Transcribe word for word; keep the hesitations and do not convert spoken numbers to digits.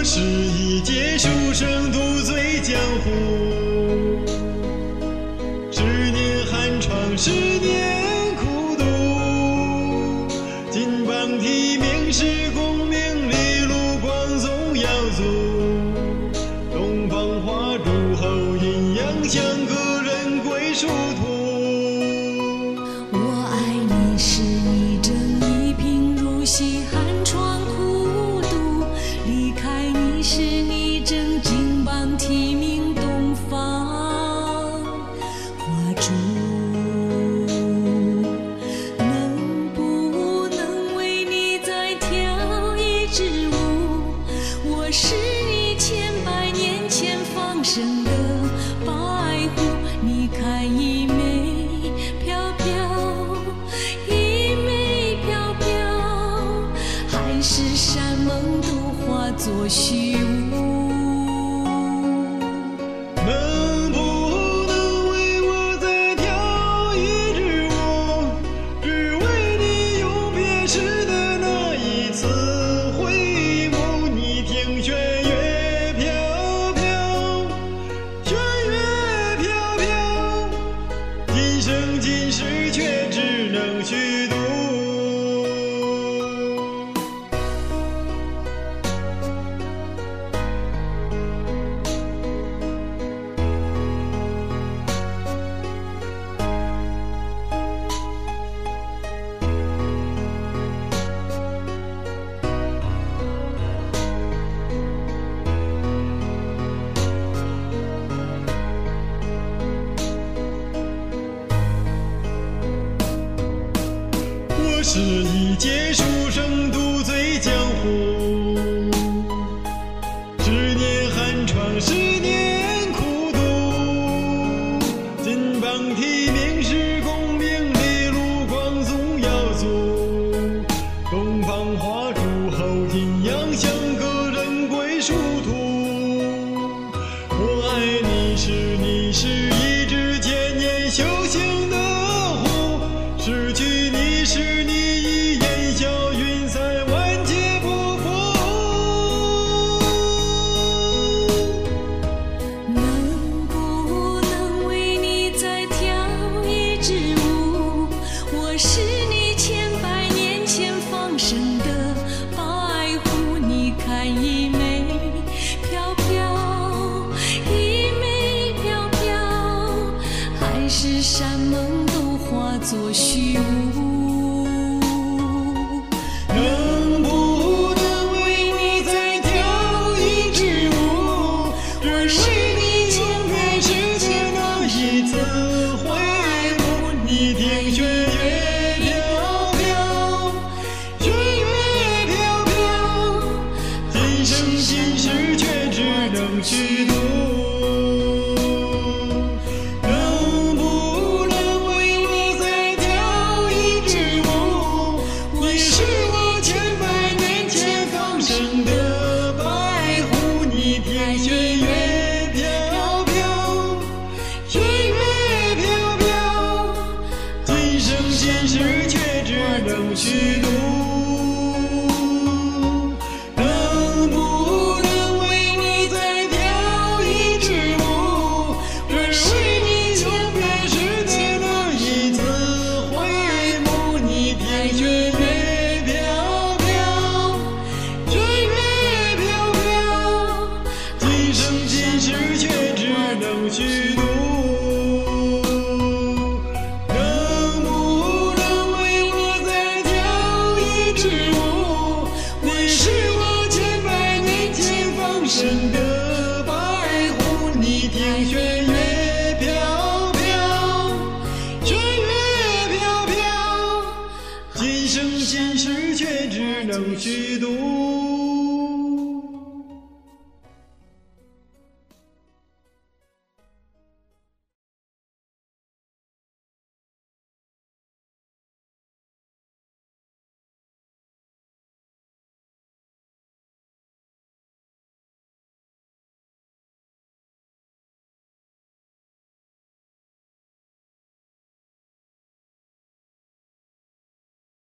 我是一介书生，独醉江湖。十年寒窗，十年苦读。金榜题名是功名利禄，光宗耀祖。东方花烛后，阴阳相隔，人归殊途。 我爱你是一正一贫如洗，寒窗苦读。离开你是你正金榜题名东方花烛。能不能为你再跳一支舞？我是你千百年前放生的白狐。你看一枚飘飘，一枚飘飘，海誓山盟都化作虚无。 能不能为我再跳一支舞？只为你永别时的那一次回眸。你听弦乐飘飘，弦乐飘飘，今生今世却只能虚度。我是一介书生，独醉江湖。十年寒窗，十年苦读。金榜题名是功名利禄，光宗耀祖。东方花烛后，阴阳相隔，人归殊途。我爱你时，你是一只千年修行的狐。失去你时，你已烟消云散，万劫不复。 能不能为你再跳一支舞？我是你千百年前放生的白狐。你看一枚飘飘，一枚飘飘，海誓山盟都化作虚无。 能不能为你再跳一支舞？只为你永别时的那一次回眸。你听弦乐飘飘，弦乐飘飘，今生今世却只能虚度。能不能为我再跳一支舞？你是我千百年前放生的白狐。你听弦乐飘飘，弦乐飘飘，今生今世却只能虚度。能不能为你再跳一支舞？只为你永别时的那一次回眸。你听弦乐飘飘，弦乐飘飘，今生今世却只能虚度。能不能为我再跳一支舞？你是我千百年前放生的白狐。你听弦乐飘飘，弦乐飘飘，今生今世却只能虚度。